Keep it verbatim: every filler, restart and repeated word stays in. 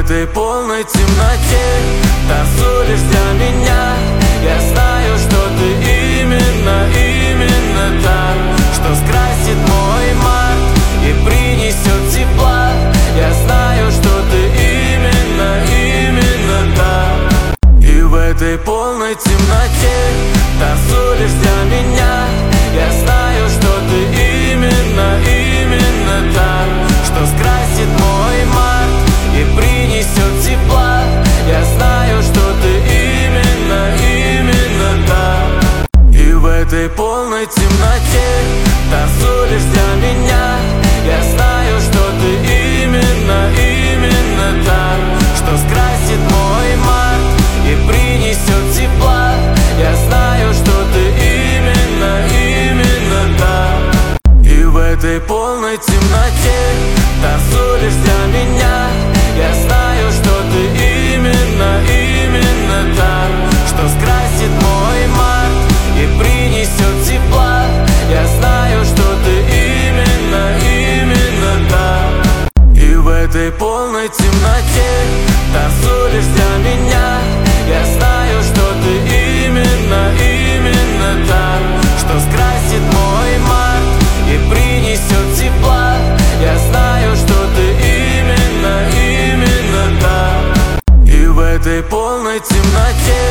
этой полной темноте танцуешь для меня. Я знаю, что ты именно, именно та, что скрасит мой март и принесет тепла. Я знаю, что ты именно, именно та. И в этой полной темноте танцуешь для меня. Я знаю, что ты именно, именно та, что скрасит мой март и принесет тепла. Я знаю, что ты именно, именно та. И в этой полной темноте танцуешь для меня. Я знаю, что ты именно, именно та, что скрасит мой март и принесет тепла. Я знаю, что ты именно, именно та. И в этой полной темноте танцуешь для меня. Я знаю, что ты именно, именно та, что скрасит мой март и принесет тепла. Я знаю, что ты именно, именно та. И в этой полной темноте танцуешь для меня. Я знаю, что ты именно, именно та, что скрасит мой март и принесет тепла. Я знаю, что ты именно, именно та. И в этой полной темноте